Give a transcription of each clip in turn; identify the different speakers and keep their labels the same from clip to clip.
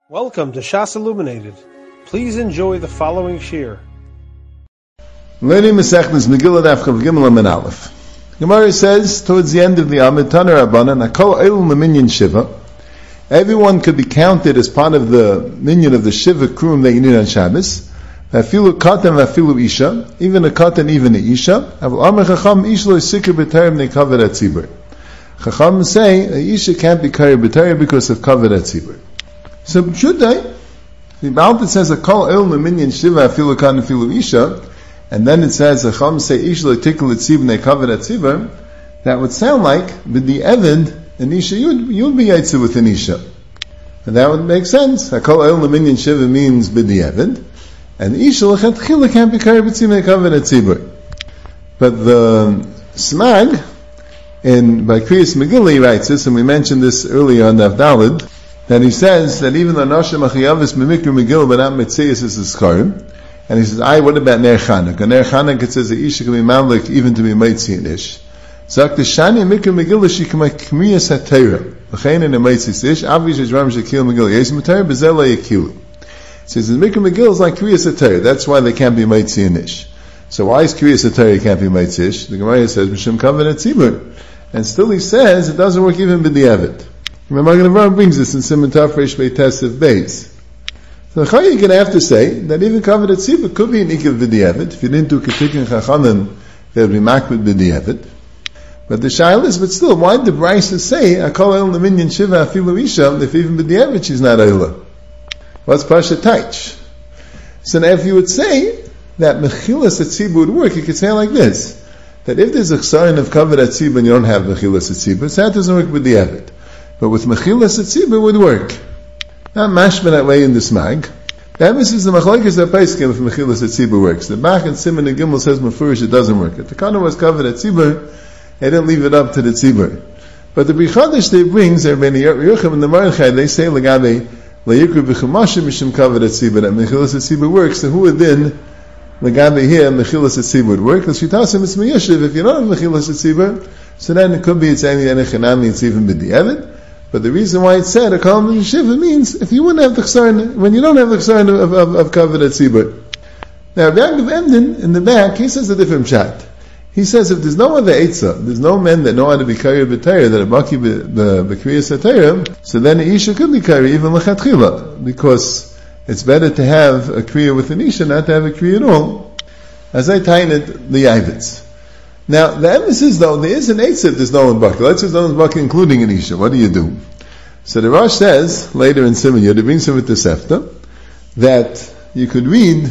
Speaker 1: Welcome to Shas Illuminated. Please enjoy the following shir.
Speaker 2: Learning Masechtas Megillah Daf Chav Gimel Amud Aleph. Gemara says towards the end of the Amud, Taner Rabbanan, Hakol Eilul Leminyan Shiva. Everyone could be counted as part of the minyan of the Shiva Krum that you need on Shabbos. Vafilu Katan, Vafilu Isha, even a Katan, even a Isha. Aval Amar Chacham Ish Lo Yisikar B'Torah B'nei Kavod HaTzibur. Chacham say a Isha can't be carried B'Torah because of Kavod HaTzibur. So should they? The Baltit says a kol el leminyan shiva afilu kan afilu isha, and then it says a chum say ish lo tikul etzib ne kavod etziver. That would sound like b'di evid an isha you'd be yaitzu with an isha, and that would make sense. A kol el leminyan shiva means b'di evid, and isha lechatchila can't be carried b'tzib ne kavod etziver. But the Smag by Kriyas Megillah writes this, and we mentioned this earlier on Daf Daled. That he says that even though Nosha Machayavis Mimikra Megillah but not Metzias is a Skarim, and he says, what about Ner Chanuk? On Ner Chanuk it says that Isha can be Mamlik even to be Meitzi and Ish. Zak the Shani Mikra Megillah she can make Kmiyas HaTeira. L'chein in a Meitzi Ish, Avish Ejram Shekil Megillah, Yes Matera Bezela Yekilu. It says the Mikra Megillah is like Kmiyas HaTeira, that's why they can't be Meitzi and Ish. So why is Kmiyas HaTeira can't be Meitzi Ish? The Gemara says, Mishum Kavod HaTzibur. And still he says, it doesn't work even B'di'evet. Remember, Magen brings this in Siman Tafresh Beitesiv Beis. So you're going to have to say that even Kavod HaTzibur could be an Ikkev B'di'evet. If you didn't do Ketik and Chachamim, they would be Makbid B'di'evet. But the Shail is, but still, why did the Brisa say, Akol El Leminyan Shiva Afilu Isha, if even B'di'evet she's not Eila? What's Pasha Taich? So now if you would say that Mechilas HaTzibur would work, you could say it like this, that if there's a sign of Kavod HaTzibur and you don't have Mechilas HaTzibur, so that doesn't work B'di'evet. But with Mechilas HaTzibur would work. Not mashma that way in the Smag. The emphasis is the Machlokes HaPesachim if Mechilas HaTzibur works. The Bach and Siman and Gimel says Mefurish it doesn't work. If the Kana was Kavod HaTzibur, they didn't leave it up to the Tzibur. But the B'chadash they brings, Rabbeinu Yerucham and the Maranchai, they say Lagabe Layikru B'chumashim Mishum Kavod HaTzibur, that Mechilas HaTzibur works. So who would then Lagabe here Mechilas HaTzibur would work? Because Shitasim it's Meyashiv. If you don't have Mechilas HaTzibur, so then it could be it's any Enechanami, it's even B'di'evet. But the reason why it said a kol min shiva means if you wouldn't have the chsaron, when you don't have the chsaron of kavod HaTzibur. Now, Yaakov Emden in the back, he says a different chat. He says if there's no other eitzah, there's no men that know how to be karya b'tayra, that are baki b'kriyas hatayra, so then the isha could be karya even l'chatchila, because it's better to have a kriya with an isha, not to have a kriya at all. As I tie it, the yavitz. Now, the emphasis though, there is an eitzah if there's no one bucket. Let's say no one's bucket, including an isha. What do you do? So the Rosh says, later in Siman Yud, it brings him with the Sefta, that you could read,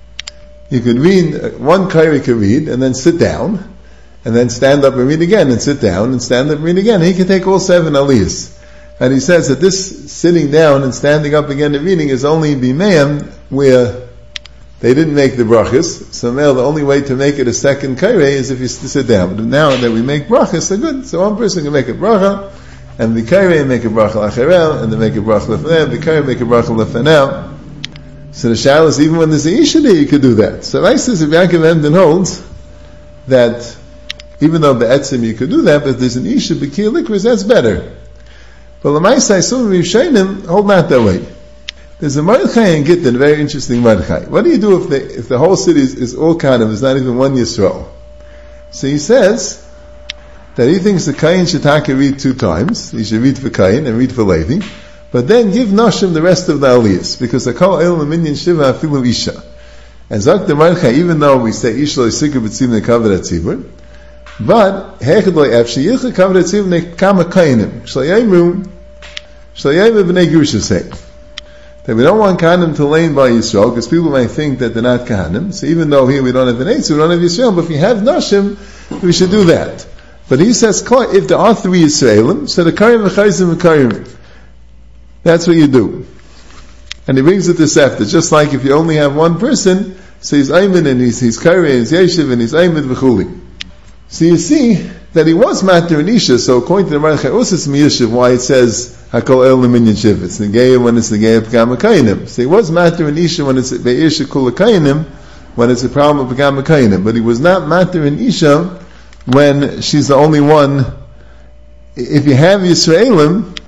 Speaker 2: one Kairi could read, and then sit down, and then stand up and read again, and sit down, and stand up and read again. He can take all 7 aliyahs. And he says that this sitting down and standing up again and reading is only Bimeim, where they didn't make the brachas, so now the only way to make it a second kairei is if you sit down. But now that we make brachas, so good. So one person can make a bracha, and the kairei make a bracha lacharel, and they make a bracha lefanel, the kairei make a bracha lefanel. So the shal is even when there's an isha there, you could do that. So I says if Yaakov Emden holds that even though be'etzim you could do that, but if there's an isha b'kiyah likris, that's better. But l'maisai some of Yishayim hold not that way. There's a Mordechai in Gittin, a very interesting Mordechai. What do you do if the whole city is all Kanim, there's not even one Yisrael? So he says that he thinks the Kayin should read 2 times. He should read for Kayin and read for Levi, but then give Nashim the rest of the Aliyahs, because the Kol El Leminyan Shiva Afilu Isha. And Zak the Mordechai, even though we say Isha Lo Yisikar B'tzib Ne Kavod HaTzibur, but Hechad Lo Yafshi Yicha Kavod HaTzibur Ne Kama Kayinim Shlayayim B'nei Gerusha say that we don't want Kahanim to lane by Yisrael, because people might think that they're not Kahanim. So even though here we don't have an Eitz, we don't have Yisrael, but if we have Nashim, we should do that. But he says, if there are 3 Yisraelim, so the Karim v'chayzim v'karim. That's what you do. And he brings it to Sefta, just like if you only have one person, so he's Ayman and he's Karim, and he's Yeshiv, and he's Ayman v'chuli. So you see that he was Matter and Isha, so according to the Maranchai Usis Miyashiv, why it says, Hakol El Leminyan Shiv. It's Negaya when it's Negaya P'gam HaKayinim. So he was Matter and Isha when it's Be'isha Kul HaKayinim, when it's a problem of P'gam HaKayinim. But he was not Matter and Isha when she's the only one. If you have Yisraelim,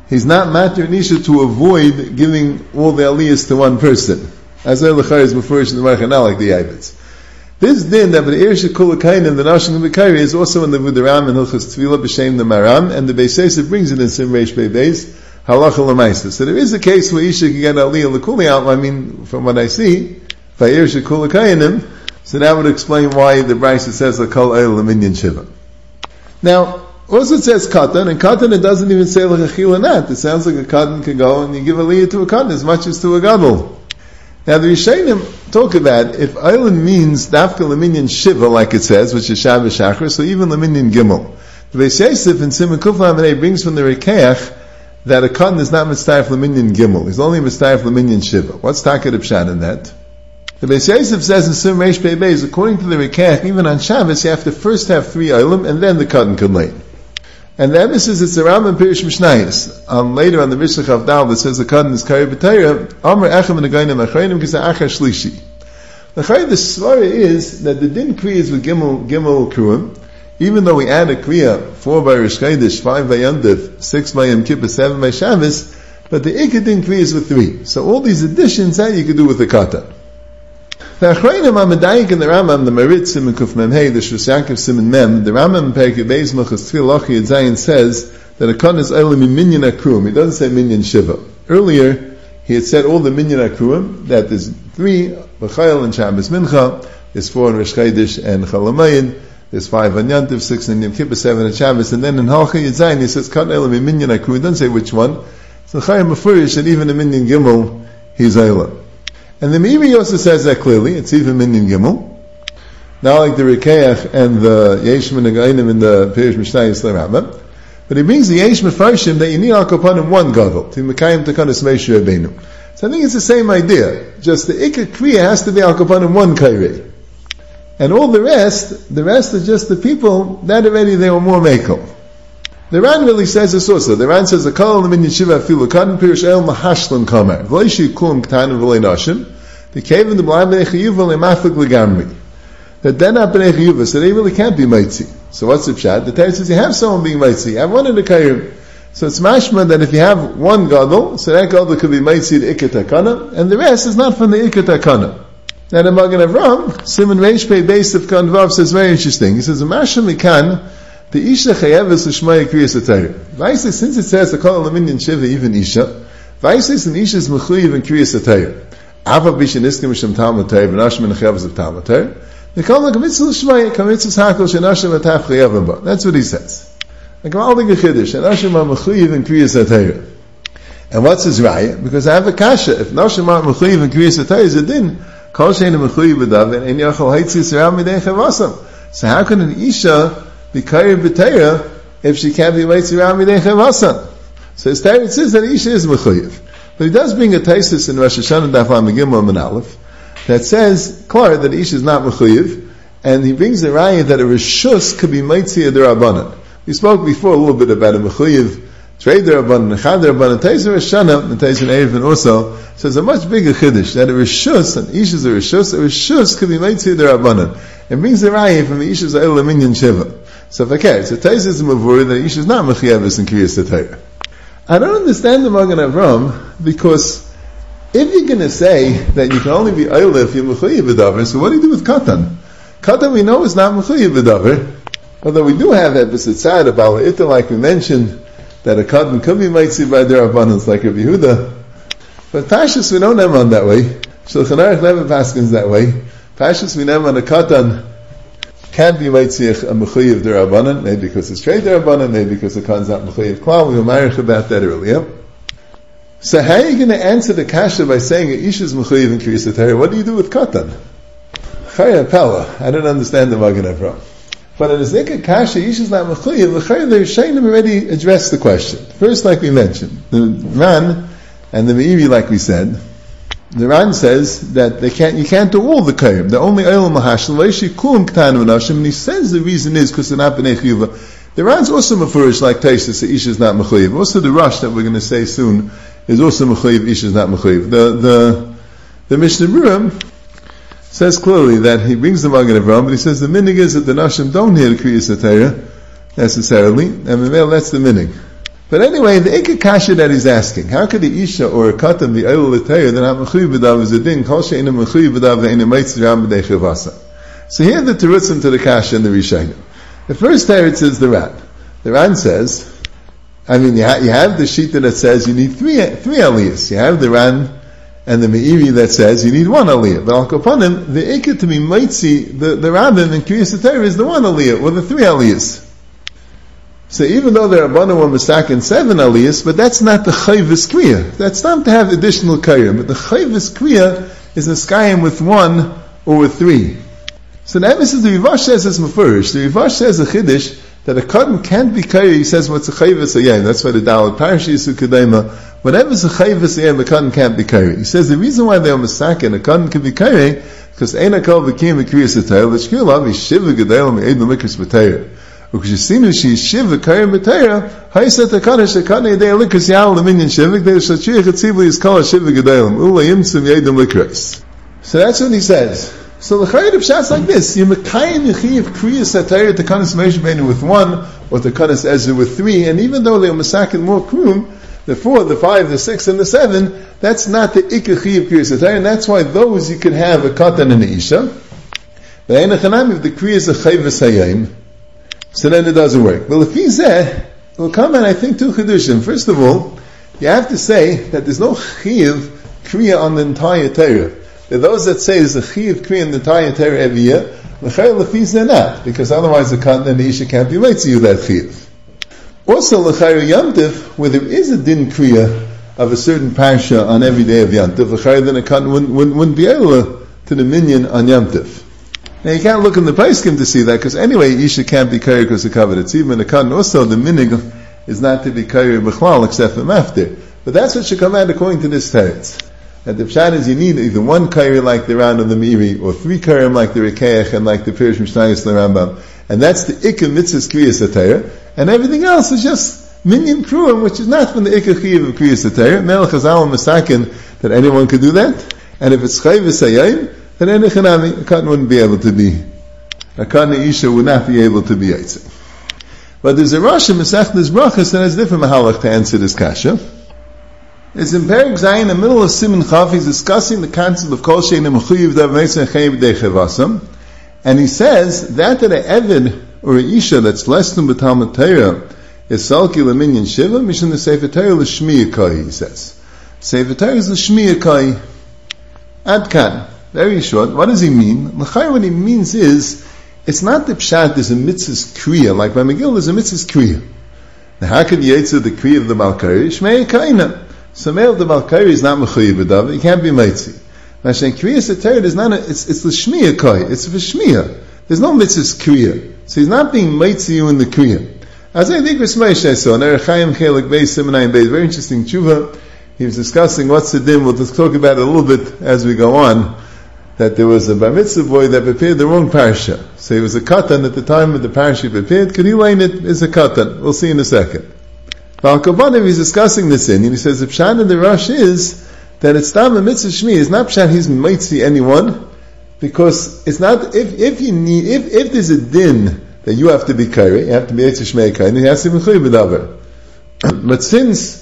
Speaker 2: he's not matter an isha to avoid giving all the aliyahs to one person. As Elachar is before in the Marchanal, like the Yavitz. This din that the Ersha Kulakainim, the Nashim B'Kairi, is also in the Ram and Hilchas Tefillah B'Shem the Maram, and the Beis Yosef brings it in Sim Reish Beis, Halacha L'Maisa. So there is a case where Isha can get aliyah l'kuli out. I mean, from what I see, by Ersha Kulakainim, so that would explain why the Brisa says L'Kol Eil L'Minyan Shiva. Now, also it says katan, and katan it doesn't even say like a chilanat. It sounds like a katan can go and you give aliyah to a katan as much as to a gadol. Now the Rishonim talk about if Eilim means dafka leminyan shiva, like it says, which is Shabbos Shachar, so even leminyan gimel. The Beis Yosef in Simon Kuf Lamed brings from the Rekeach that a katan is not mitzayef leminyan gimel. He's only mitzayef leminyan shiva. What's Takad Pshat in that? The Beis Yosef says in Sim Reish Beis, according to the Rekeach, even on Shabbos you have to first have 3 Eilim and then the katan can lay. And the emphasis is the Rambam Pirish Mishnayos. Later on the Mishnah Chavdal that says the Kadin is Kari B'Tayra, Amr Echem and Agayim Achreinim Kisa Achar Shlishi. The Svara is that the din Kriya is with Gimel Kruim, even though we add a Kriya 4 by Rosh Chodesh, 5 by Yom Tov, 6 by Yom Kippur, 7 by Shabbos, but the Ikka din Kriya is with 3. So all these additions that you could do with the Katan. The Achreinim Amadayik and the Rambam, the Marit Simon Kuf Mem Hey, the Shus Yaakov Simon Mem, the Rambam Perkei Beis Machas Tefillah Lachi Zayin says that a Katan is Eilim Minyan Akruim. He doesn't say Minyan Shiva. Earlier, he had said all the Minyan Akruim, that there's 3, B'chayil and Shabbos Mincha, there's 4 in Rosh Chodesh and Chalamayin, there's 5 on Yom Tov, 6 in Yom Kippur, 7 in Shabbos, and then in Halcha Zayin he says Katan Eilim Minyan Akruim. He doesn't say which one. So Chayim Mefurish, and even in Minyan Gimel, he's Eilim. And the Meiri also says that clearly. It's even Minyan Gimel. Not like the Rekeach and the Yesh and Againim in the Pirish Mishnayos L'Rambam. But he brings the Yesh Mefarshim that you need al kapanim 1 gadol to Mekayim Takanas Moshe Rabbeinu. So I think it's the same idea. Just the Ikar Kriya has to be al kapanim 1 kairei. And all the rest are just the people that already they were more mekel. The Ran really says this also. The Ran says, "Akal leminyan shiva afilu kadin pirish el mahashlan kamer v'leishi kum k'tanim v'lei nashim the cave in the blind b'nei chiyuva le'mafik legamri." That they're not b'nei chiyuva, so they really can't be mitzi. So what's the pshat? The Torah says you have someone being mitzi. You have one in the kayim. So it's mashma that if you have 1 gadol, so that gadol could be mitzi the ikkat hakana, and the rest is not from the ikkat hakana. Now the Magen Avram, Simon Reish Pei Beis of Kanvav says very interesting. He says, "Mashma mikan." The Isha Chayeves L'Shmaya Kriyas HaTorah. Vaisei, since it says the Kol Laminyan Shiva, even Isha, Vaisei and Isha is Mechuyev in Kriyas HaTorah. Ava Bisha Niskim Shem Talmud Torah, V'Nashim in Chayeves of Talmud Torah. The Kol L'Kamitzah L'Shmaya, Kamitzah Hakol Shenashim Ataf Chayevim Ba. That's what he says. Like Maldik Chiddush, Shenashim are Mechuyev in Kriyas HaTorah. And what's his raya? Because I have a kasha. If Nashim are Mechuyev in Kriyas HaTorah is a din, Kol Shein Mechuyev B'Dav, and Yachol Haitzis Ram Midei Chavasam. So how can an Isha be Kari B'Teira if she can't be Meitzi Ram Midei Chavasam? So his Torah says that Isha is Mechuyev. But he does bring a Taisus in Rosh Hashanah Daf Lam Gimel and Aleph that says, clear that Isha is not Mechuyev, and he brings the raya that a Rishus could be Meitzi Adarabanan. We spoke before a little bit about a Mechuyev, Trade Darabanan, Echad Darabanan, Taisus Rosh Hashanah, and Taisus Erev also says a much bigger Chiddush, that a Rishus, and Isha is a Rishus could be Meitzi Adarabanan. It brings the raya from the Isha's Eilim Minyan Shiva. So if I care, so Taisus is Mavur that Isha is not Mechuyeves in Kriyas HaTorah. I don't understand the Magen Avram, because if you're going to say that you can only be Eilim if you're Mechuyev B'Davar, so what do you do with Katan? Katan we know is not Mechuyev B'Davar, although we do have episode side of Bala Ita, like we mentioned, that a Katan could be Meitzi by their abundance, like Rabbi Yehuda. But Pashas we don't have on that way. Shulchan Aruch never paskins that way. Pashas we never on a Katan can't be Meitzi a Mechuyev Derabanan, maybe because it's Trade Derabanan, maybe because the Katan's not Mechuyev Klal. We were married about that earlier. So how are you going to answer the kasha by saying Isha is Mechuyev in Kriyas HaTorah? What do you do with Katan? Chaya Pella. I don't understand the Magen Avram. But in the Zikah kasha, Isha is not Mechuyev. The Shainim already addressed the question. First, like we mentioned, the Ran and the Meiri, like we said, the Ran says that you can't do all the Kayim. The only Eilim Mahashal, Leishi Kulam K'tanim Nashim, and he says the reason is because they're not B'nei Chiyuva. The Ran's also Mefurish, like Taisus, that Isha is not Mechuyev. Also the Rush that we're going to say soon is also Mechuyev, Isha is not Mechuyev. The Mishnah Berurah says clearly that he brings the Magen Avram, but he says the minig is that the Nashim don't hear the Kriyas HaTorah necessarily, and that's the minig. But anyway, the Ikka Kasha that he's asking, how could the Isha or a Katan be able to tell you that I'm Mechuyev b'dav is a din, Kol she'ena Mechuyev b'dav ve'ena Meitzi Ram b'dei Chavasa? So here are the Terutzim to the Kasha and the Rishonim. The first teretz is the Ran. The Ran says, you have the Shita that says you need three aliyahs. You have the Ran and the Meiri that says you need one aliyah. But al Kapanim, the Ikka to be Meitzi, the Rabbim in Kriyas HaTorah is the one aliyah, or the three aliyahs. So even though the Rabbanan were mistaken 7 aliyahs, but that's not the chayvus kriya. That's not to have additional kriya. But the chayvus kriya is a skayim with 1 or with 3. So the emphasis the Rivash says is mafurish. The Rivash says a chiddush that a cotton can't be kriya. He says what's a chayvus ayayim. That's why the Dalit Parashi is ukadema. Whatever's a chayvus ayayim, a cotton can't be kriya. He says the reason why they are mistaken, a cotton can be kriya, because eina kol v'kim v'kriyas HaTorah, l'shkir lav yishiv v'gadel v'eid l'mikras b'Torah. Ukishisimu she shiv v'kayim b'Torah, ha'isat ha'kadosh ha'kadnei yedei l'ikras yal l'minyan shivik, they shachirich ha'tzivli is kol ha'shiv v'gadelim, ula yimtzim yedim l'ikras. So that's what he says. So the Chayid of Shat's like this, you mekayim yechiv kriyas HaTorah to kanas Moshe Rabbeinu with 1, or to kanas Ezra with 3, and even though they were masakin more krum, the 4, the 5, the 6, and the 7, that's not the ikka chiv kriyas HaTorah, and that's why those you could have a katan and a isha. But if the kriyas a chayvus hayim, so then it doesn't work. Well, if he's there, it will come and I think 2 chidushim. First of all, you have to say that there's no chiv kriya on the entire Torah. There are those that say there's a chiv kriya in the entire Torah every year. L'chayr l'fiz they're not, because otherwise the katan and the isha can't be made to you that chiv. Also, l'chayr Yom Tov, where there is a din kriya of a certain parsha on every day of Yom Tov, l'chayr then a katan wouldn't be able to the minyan on Yom Tov. Now you can't look in the Paiskim to see that, because anyway, Isha can't be Kair because of covered. It's even a Katan. Also, the minig is not to be Kair B'chlal except for Maftir. But that's what should come out according to this teretz. That the pshat is you need either 1 Kair like the Ran of the Meiri, or 3 Kairim like the Rekeach and like the Pirish Mishnayos the Rambam. And that's the Ikka Mitzvahs Kriyas HaTorah. And everything else is just minyan kruim, which is not from the Ikka Chiv of Kriyas HaTorah. Melech Hazal Masakin, that anyone could do that. And if it's Chayvus Hayayim, then a katan wouldn't be able to be, a katan isha would not be able to be yitzim. But there's a Rosh in Masechtas Brachos that has different mahalach to answer this kasha. It's in Perek Zayin, in the middle of Siman Chaf, he's discussing the concept of Kol She'ena Mechuyev Dav Meitzi Chayim B'dei Chavasam, and he says that an Eved or an Isha that's less than B'Talmud Torah is Salki L'Minyan Shiva, Mishan the Sefer Torah L'Shmiya Kai, he says. Sefer Torah is L'Shmiya Kai. Adkan. Very short. What does he mean? L'chayr, what he means is, it's not the pshat, there's a mitzvah's kriya, like by Megillah, there's a mitzvah's kriya. Now how can you answer the kriya of the Malkari? Shmei kaina. So male of the Malkari is not mechuyev b'dav, it can't be meitzi. Now Shen kriyas HaTorah is not it's the shmiya kai, it's for shmiya. There's no mitzvah's kriya. So he's not being meitzi you in the kriya. As I think Rismaish I saw, in Erechayim Chelik Beis Simonayim Beis, very interesting tshuva. He was discussing what's the din, we'll just talk about it a little bit as we go on. That there was a bar mitzvah boy that prepared the wrong parsha. So he was a katan at the time of the parsha prepared. Could he learn it as a katan? We'll see in a second. But Al-Kabanim, he's discussing this and he says the pshat in the Rosh is that it's tam a mitzvah shmi. It's not pshat he's mitzi anyone, because it's not if there's a din that you have to be kairi, you have to be etz shmei kairi, he has to be mechuyev b'davar. But since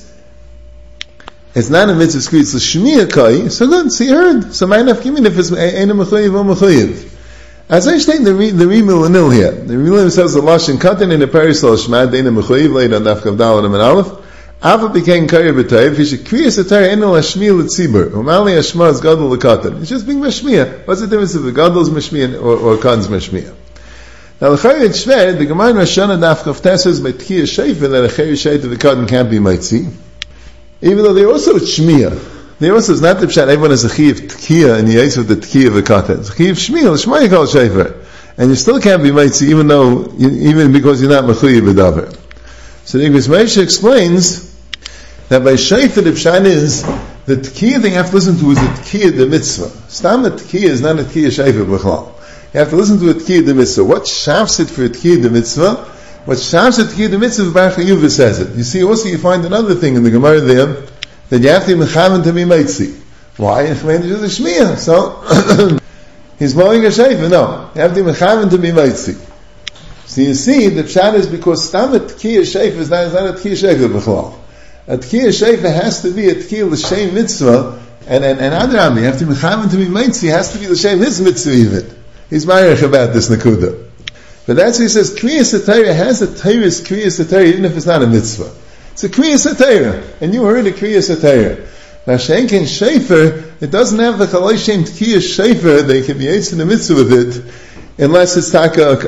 Speaker 2: it's not a mitzvah skri, it's a shmiya kai, so good, so you heard. So my nafkimin if it's ein mechuyev or mechuyev. As I state the Rimil Anil here, the Rimil says the Lashon Katan in the Parisol Shmad, ein mechuyev, later on Dafkav Dal and Aleph, Ava became kair b'tayv, he should kriyas HaTorah ein l'shmiya l'tzibur, umali hashma is gadol l'katan. It's just being mashmiya. What's the difference if the gadol's mashmiya or kan's mashmiya? Now the Chayid Shved, the Gemara in Rosh Hashanah Dafkav Tes says by Tkiya Sheifa that a Chayid Sheifa the katan can't be mitzi. Even though they also shmiya. They also, it's not the pshat, everyone has a chiv tkiya and the yates of the tkiya of a katan. It's a chiv shmiya, l'shmaya kol shefer. And you still can't be mitzi even because you're not mechuyev b'davar. So the Igros Moshe explains that by shefer the pshat is, the tkiya thing you have to listen to is the tkiya the mitzvah. Stam a tkiya is not a tkiya shefer b'chlal. You have to listen to a tkiya the mitzvah. What shafs it for a tkiya the mitzvah? What shafs it tkiya the mitzvah, Baruch Yuva says it. You see, also you find another thing in the Gemara there, that you have to be mechavan to be meitzi. Why? It's a shmiya. So, he's blowing a shefer. No. You have to be mechavan to be meitzi. So you see, the pshat is because stam a tkiyah sheifa is not a tkiyah sheifa b'chlal. A tkiyah sheifa has to be a tkiyah l'shem mitzvah, and adrabi, you have to be mechaven to be mitzvah, has to be l'shem his mitzvah even. He's marich about this nakuda. But that's what he says, kriyas HaTorah has a Torah's kriyas HaTorah even if it's not a mitzvah. It's a kriyas HaTorah, and you heard a kriyas HaTorah. Now Shenken Shefer, it doesn't have the Chalai Shem Tkiyah Shefer, they can be in the mitzvah with it, unless it's taka a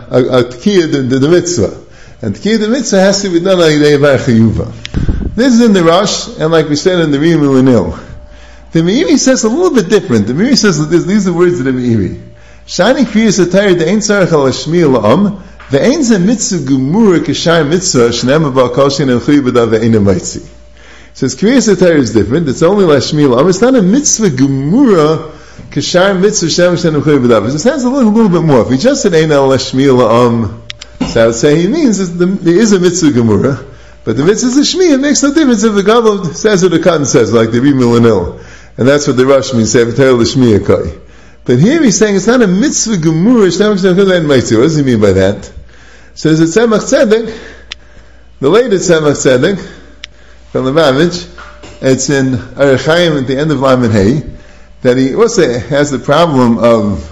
Speaker 2: Tkiyah the mitzvah. And Tkiyah the mitzvah has to be done like Yidei Bar Chayuva. This is in the Rosh, and like we said in the Rim Ulanil. The Meiri says a little bit different. The Meiri says, these are the words of the Meiri. Shani kriyas HaTorah the ein tzarech al hashmiya la'am the ein ze mitzvah gemura k'shar mitzvah shnema ba'al shein el-chuy b'dav ve'ein ha'maitzi. Says kriyas HaTorah is different. It's only lashmiya la'am. It's not a mitzvah gemura k'shar mitzvah shnema shein el-chuy b'dav. It sounds a little bit more. If he just said ein al hashmiya la'am, so I would say he means there is a mitzvah gemura, but the mitzvah is a shmiya. It makes no difference if the gadol says or the katan says, like the Rim Ulanil, and that's what the Rosh means. Say v'torah l'shmiya kai. But here he's saying it's not a mitzvah gemura. What does he mean by that? Says it's Tzemach Tzedek, the later Tzemach Tzedek from the Lubavitch. It's in Orach Chaim at the end of Lamed Hey, that he also has the problem of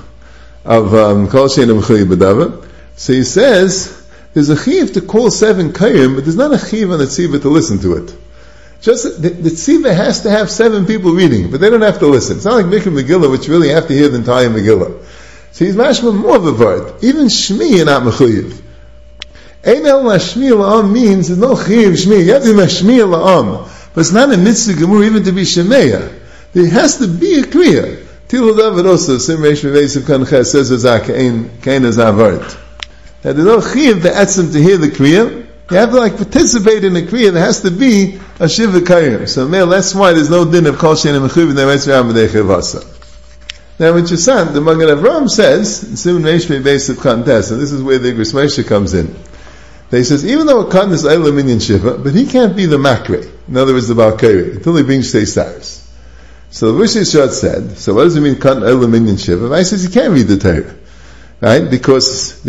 Speaker 2: Kol Shein B'Chuy B'Dava. So he says there's a chiv to call 7 kayim, but there's not a chiv on the tzibah to listen to it. Just the tzibah has to have 7 people reading, but they don't have to listen. It's not like Mikra Megillah, which you really have to hear the entire Megillah. So he's mashma more of a word. Even Shmi you're not mechuyev. Ein el mashmi la'am means there's no chiv Shmi. You have to be mashmi la'am, but it's not a mitzvah gemur even to be shemeya. There has to be a kriya. Tilu David also Sim Reish Mevesiv Kan Ches says Azak Kain Azavart. That there's no chiv to etzim to hear the kriya. You have to participate in the kriya. There has to be a shiva kayim. So that's why there's no din of kol shein mechuyev ne'etzram b'dei chivasa. Now in Chusan, the Magen Avraham says, in Simon Reish Beis of Kantes, and this is where the Igros Moshe comes in. He says, even though a kan is Eilam Minyan Shiva, but he can't be the makre. In other words, the Balkari, until he brings Shtei Stars. So the Rosh Yeshua said, so what does it mean kan Eilam Minyan Shiva? I says he can't read the Torah. Right? Because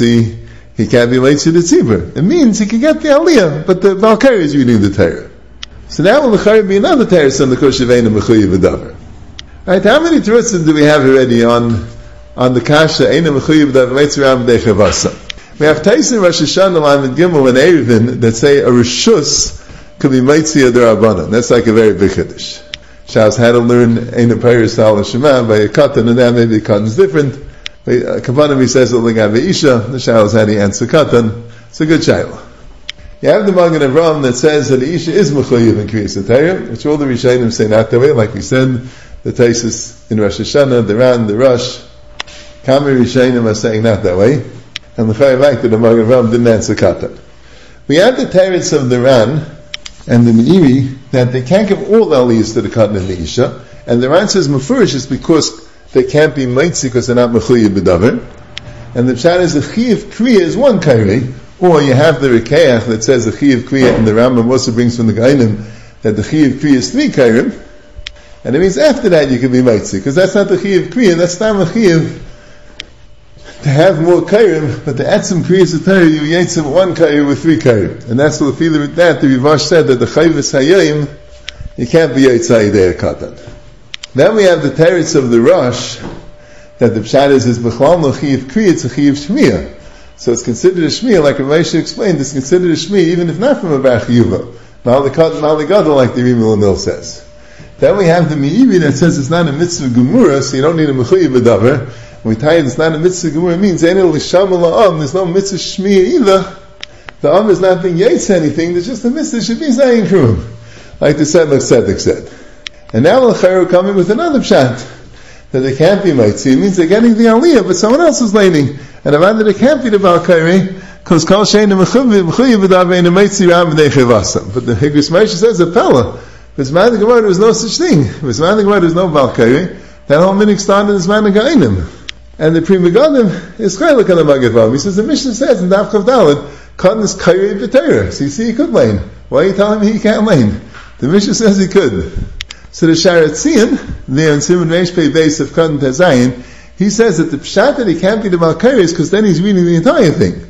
Speaker 2: he can't be late to the tzibur. It means he can get the aliyah, but the Balkari is reading the Torah. So now will the be another Torah son the Koshevein and Mechuyev V'davar. Right? How many terutzim do we have already on the kasha Eina Mechuyev V'davar Meitziram B'dei Chavasa? We have Taisin Rosh Hashanah Lamed Gimel and Eruvin that say a rishus could be Meitzia D'Rabbanan. That's like a very big chiddush. Shas had to learn Eina Peiris Sal Shema by a katan, and now maybe the katan is different. Kapanim he says L'gav Isha. The Shalos had to answer katan. It's a good shayla. You have the Magen Avraham that says that the Isha is Mechuyev in Kriyas HaTorah, which all the Rishonim say not that way, like we said, the Taisus in Rosh Hashanah, the Ran, the Rosh, Kami Rishonim are saying not that way, and the Chayyavak that the Magen Avraham didn't answer katan. We have the Teretz of the Ran and the Meiri that they can't give all the aliyahs to the katan and the Isha, and the Ran says Mefurish is because they can't be Meitzi because they're not Mechuyev B'davar, and the Pshat is the Chiyav Kriya is one kairi. Or you have the Rikeach that says the Chiyav Kriya, and the Rambam also brings from the Gainim that the Chiyav Kriya is 3 Kairim, and it means after that you can be Maitzi, because that's not the Chiyav Kriya, that's not a Chiyav to have more Kairim, but the Etzim Kriya is a Torah, you Yetzim 1 Kair with 3 Kairim. And that's what the feeling with that, the Rivash said that the Chayvus Hayayim, you can't be Yetzai Dei Katan. Then we have the Teretz of the Rosh, that the Pshat is B'chlal no Chiyav Kriya, it's a Chiyav Shmiyah. So it's considered a shmi, like Ramesh explained, it's considered a shmi, even if not from a Bar Chiyuva. Ma'aligadol, like the Rim Ulanil says. Then we have the Meiri that says it's not a mitzvah gemura, so you don't need a mechuyev b'davar. When we tie it, it's not a mitzvah gemura, it means there's no mitzvah shmi either. The am is not being yates anything, there's just a mitzvah should be zayin krum. Like the Tzemach Tzedek said. And now L'chayru coming with another pshat, that they can't be mitzi. It means they're getting the aliyah, but someone else is laning. And around it can't be the Balkari, because Kol Shein Mechuyev B'davar Eina Meitzi Ram B'dei Chivasa. But the Igros Moshe says a pella. V'zman the Gemara there was no such thing. V'zman the Gemara there was no Balkari. That whole minhag started in Zman the Gainim. And the Pri Megadim is Chaylik on the Magen Avraham. He says the Mishnah says in Daf Chav Daled, Katan is Kairi B'Torah. So you see he could lane. Why are you telling me he can't lane? The Mishnah says he could. So the Sharatzian, there in Simon Reish Beis of Katan Tezayin, he says that the pshat that he can't be the Balkari is because then he's reading the entire thing.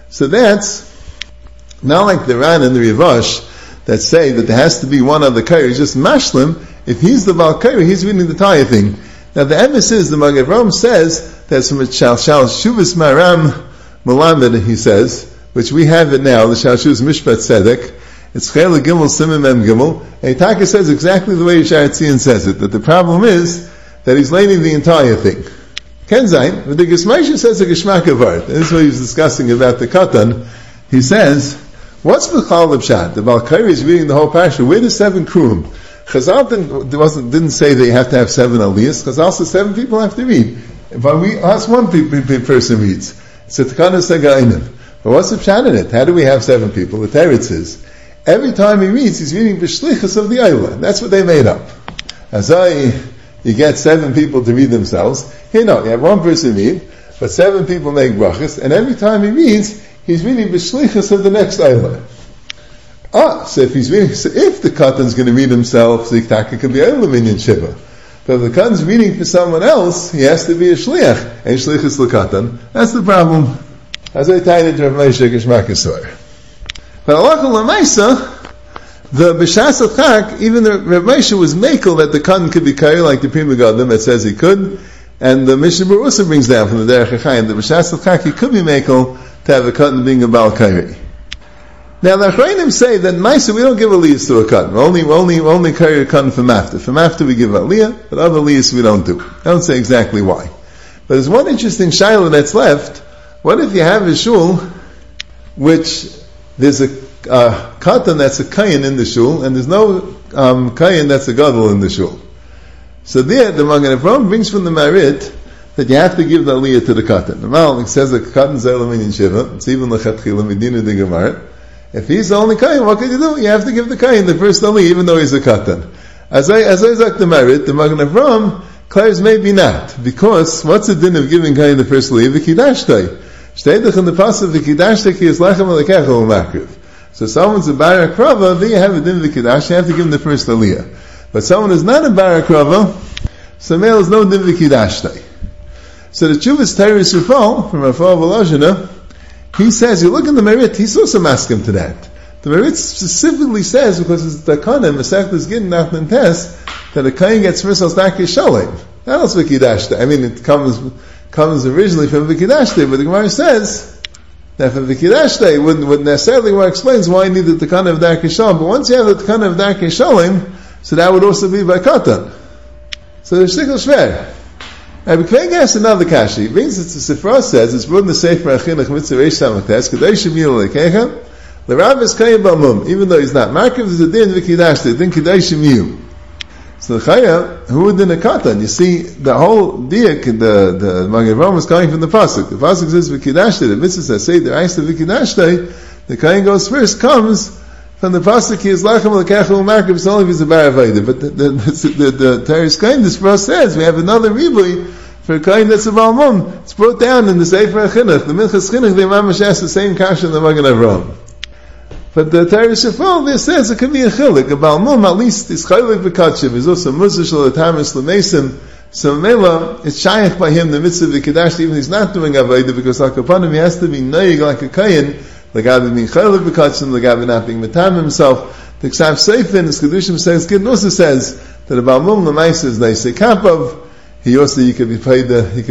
Speaker 2: So that's not like the Ran and the Rivash that say that there has to be one other Kairi, just Mashlim. If he's the Baal Kairi, he's reading the entire thing. Now the emes is, the Magen Avraham says, that's from a Shal Shuvas Maram Melamed, he says, which we have it now, the Shal Shuvas Mishpat Tzedek. It's Chayla Gimel Simon Mem Gimel, and Itaka says exactly the way Yishar Tzion says it, that the problem is that he's laying the entire thing. Kenzain, but the Geshmaisha says a Geshmak Avart, and this is what he was discussing about the Katan. He says, what's B'chal L'Pshat? The Baal Kairi is reading the whole parasha. Where does 7 Krum? Chazal didn't say that you have to have 7 aliyahs. Chazal says 7 people have to read. But we ask one person reads. So Takana Sagainim. But what's the Pshat in it? How do we have 7 people? The Teretz is, every time he reads, he's reading B'shlichus of the Ayla. That's what they made up. You get 7 people to read themselves. Here no, you have one person read, but 7 people make brachas, and every time he reads, he's reading B'shlichus of the next Ayla. So if he's reading, so if the Katan's going to read himself, the Yiktaka could be Ayla Minyan Shiva. But if the Katan's reading for someone else, he has to be a Shliach, and Shlichus l'Katan. That's the problem. As I tie it to Rav Moshe Geshmak Yisrael. But Allah L'Maisa, the B'shas Chak, even the Rav Moshe was makel that the Katan could be Kairi, like the Prima Gadim that says he could, and the Mishnah Berurah also brings down from the Derech HaChaim, the B'shas Chak, he could be makel to have a Katan being a Baal Kairi. Now the Achrayim say that Maisa we don't give aliyahs to a Katan, only carry a Katan from after. From after we give aliyah, but other aliyahs we don't do. I don't say exactly why. But there's one interesting shayla that's left. What if you have a shul, which there's a Katan that's a Kayin in the shul, and there's no Kayin that's a Gadol in the shul. So there, the Magen Avraham brings from the Marit that you have to give the aliyah to the Katan. The Malach says that Katan Zaylamin in Shiva, it's even L'chatchila Medina de Gemara. If he's the only Kayin, what can you do? You have to give the Kayin the first aliyah, even though he's a Katan. As I like the Marit, the Magen Avraham claims maybe not, because what's the din of giving Kayin the first aliyah? V'kidashtai. Shteidach in the pasuk v'kidashtai ki yislachem alekecha u'makriv. So someone's a Barak Rava, then you have a din v'kidash, you have to give him the first aliyah. But someone is not a Barak Rava, so male is no din v'kidashtai. So the Chuvas Teres Rafal, from Rafal Volozhina, he says, you look in the Merit, he's also maskim to that. The Merit specifically says, because it's the Kanim, Masechtas Gittin, Nachman Tes, that a Kayin gets first al Stakei Shalem. Not else v'kidashtai. I mean, it comes originally from v'kidashtai, but the Gemara says, that for v'kidashtai wouldn't necessarily, Gemara explains why you needed the Kanim of Darkei Shalem, but once you have the Kanim of Darkei Shalem, so that would also be by Katan. So there's Shtikl Shver. Rabbi Kveg asks another kashi. It means that the Sifra says, it's written in the Sefer Achinuch Mitzvah Reish Samachtes, Kadosh Yemil Lekecha, L'Rav is Kayim Balmum, even though he's not. Markiv is a din v'kidashtai, din Kadosh Yemil. So the Chaya, who would din a Katan? You see, the whole diak, the Magen Avraham is coming from the Pasuk. The Pasuk says v'kidashtai, the Mitzvah says, say the Eis to v'kidashtai, the Kayin goes first, comes from the Pasuk, he is Lachem Lekecha U'Markiv, it's only if he's a Baravayda. But the Teres Kayin, this verse says, we have another Ribui, for a Kayin that's a Balmum. It's brought down in the Sefer Achinuch. The Minchas Chinuch, the Imam asks the same kasha in the Magen Avraham. But the Teres Shafal there says it could be a chilik. A Balmum, at least, is chaylik v'katshiv. Is also Muzah shel Atamis l'Mesim. So Mela, it's shayach by him, the mitzvah v'kedash, even he's not doing Avayda, because like upon him, he has to be noyig like a Kayin, like Gabi being chaylik v'katshiv, like Gabi not being metam himself. The Ksav Seifin, as Kedushim says, Gidin also says, that a Balmum l'Maisa is Neisei Kapav. He could be paid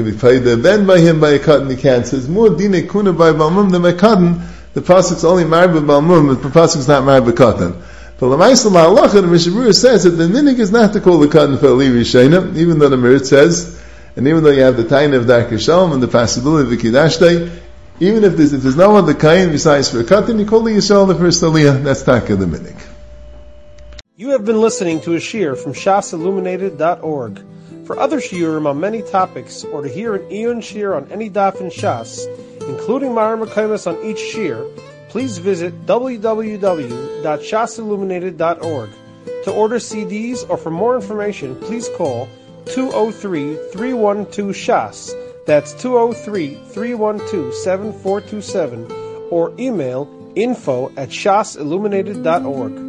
Speaker 2: the ben by him by a Katan, he can't. Says more dine kuna by Balmum than by Katan. The pasuk's only married by Balmum, but the pasuk's not married by Katan. But L'maisa Ma'alacha, the Mishnah Berurah says that the minig is not to call the Katan for Ali Rishayna, even though the Merit says, and even though you have the Taina of Darkei Shalom and the possibility of v'kidashtai, even if there's no other Kayin besides for a Katan, you call the Yisrael the first Aliyah. That's Taka the minig.
Speaker 1: You have been listening to a shiur from shasilluminated.org. For other shiurim on many topics, or to hear an Iyun shiur on any daf in Shas, including Mareh Mekomos on each shiur, please visit www.shasilluminated.org. To order CDs or for more information, please call 203-312-SHAS. That's 203-312-7427, or email info@shasilluminated.org.